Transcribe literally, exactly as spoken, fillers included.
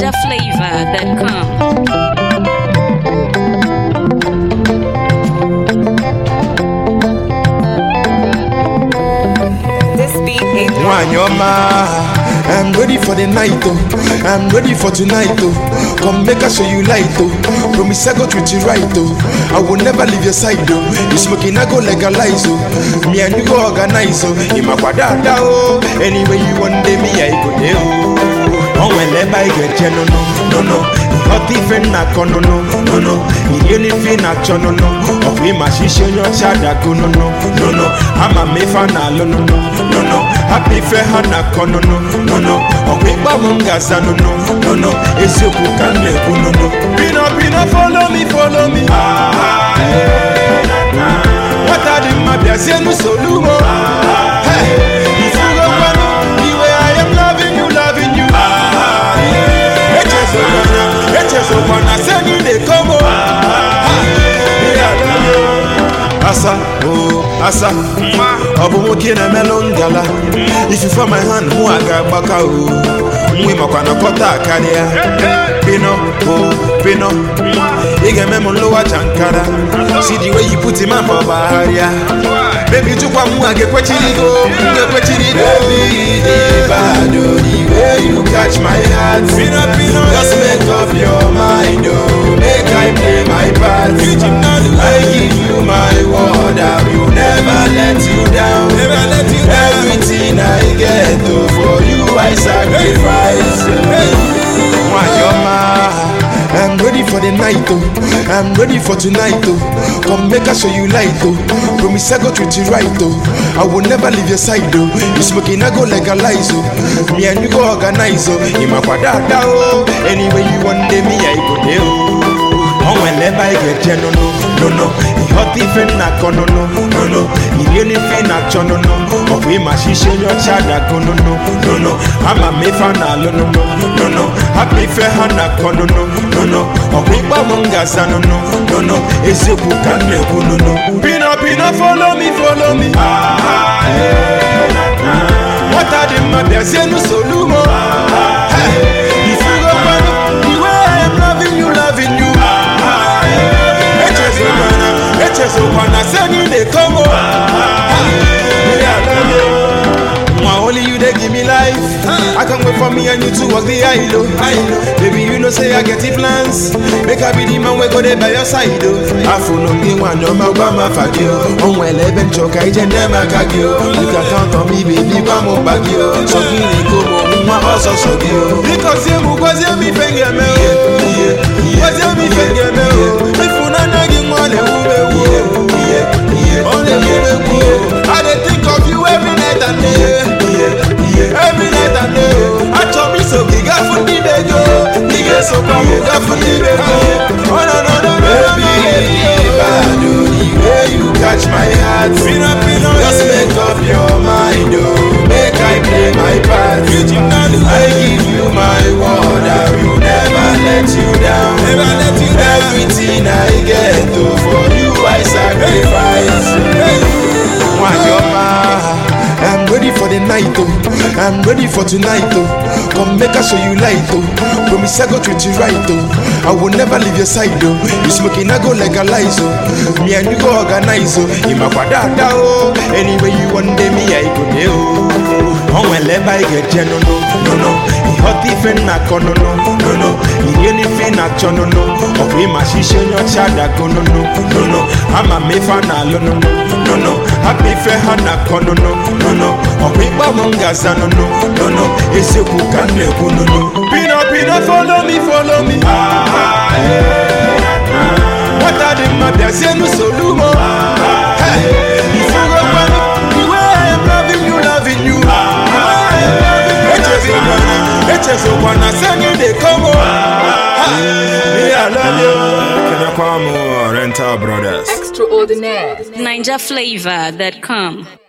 Niger Flavor dot com. Wanyoma, I'm ready for the night, oh. I'm ready for tonight, oh. Come make I show you light, oh. Promise I go treat you right, oh. I will never leave your side, oh. You smoking, I go legalize, oh. Me and you go organize, oh. In my quadada, oh. Anyway you want day, me I go there, oh. Oh, whenever I get you, no, no, no, no. Not even na kono, no, no, no. You only na chono, no. Of him, I see you, your child, go, no, no, no, no. I'm a mefana, no, no, no, no. Happy fair hana kono no no no Okwiba mungaza no no no no Esioku kane kuno no Pino pino follow me follow me ah hey What are the mabias yenu solumo hey If you go wano the way I am loving you loving you ah hey Echezo wana Echezo wana seni de komo ah hey Asa, oh, asa, Obu moki na melongala. If you for my hand, mu aga baka oh. Mwi makwana kota akaria. Pino, oh, pino. Ige memo lowa chankara. See the way you put him up over area. Baby, tu kwa mu age kwa chirigo, mu kwa chirigo. Baby, the bado, the way you catch my heart. Pino, pino, just make up your mind, oh. Make I play my part. I give you my word, I will never let you down. Never let you down. Everything I get, oh, for you I sacrifice. Wanyoma, I'm ready for the night, oh. I'm ready for tonight, oh. Come make I show you light, oh. Promise I go treat you right, oh. I will never leave your side, oh. You smoking, I go legalize, oh. Me and you go organize, oh. In my quadada, oh. Anyway you want day, me I go there, oh. Oh, whenever I get you, no, no, no, no. Hot even na kono, no, no, no. You only feel na chono, no. Of him, I see your child, go, no, no, no, no. I'm a mefana, no, no, no, no. Happy fair hana kono, no, no, no. Of him, Bamungaza, no, no, no, no. Esioku kane, no, no. Pino, pino, follow me, follow me. Ah, hey. What are the mabias, yenu solumo? Hey, if you go back, the way I am loving you, loving you. Echezo wana seni de komo only you they give me life. I can't wait for me and you to walk the aisle. Baby, you know say I get the plans. Make I be the man we go there by your side. I follow me one no my mama fagio. On well even choke I just never kagio. You can count on me baby mama bagio. So kini komo mwa also so gio. Because you because you me finger me. Because you me finger me. If you na nagi mole ube ube. Only ube. I dey think of you every night and day. Every night and day, I told me so big up for the bego. Nigga so come up for the bego. Oh no no no no, baby, bado the way you catch my heart. Just make up your mind, oh. Make I play my part. I give you my word, I will never let you down. Everything I get, oh, for you I sacrifice. Wanyoma, I'm ready for the night, oh. I'm ready for tonight, oh. Come make I show you light, oh. Promise I go treat you right, oh. I will never leave your side, oh. You smoking, I go legalize, oh. Me and you go organize, oh. In my quadada, oh. Anyway you want day, me I go there, oh. Oh, whenever I get you, no, no, no, no. Hot even na kono, no, no, no. You only feel na chono, no. Of him, I see your child, go, no, no, no, no. I'm a mefana, no, no, no, no. Happy fair hana kono, no, no, no. Okwiba mungaza, no, no, no, no. Esioku kane, no, no. Pino, pino, follow me, follow me. Ah, hey. What are the mabias, yenu solumo? Hey, if you go back, the way I am loving you, loving you. Ah, hey. Echezo wana, echezo wana, seni de komo. Me, I love you. Kenya Kwamo, Rental Brothers. Extraordinaire. Niger Flavor dot com.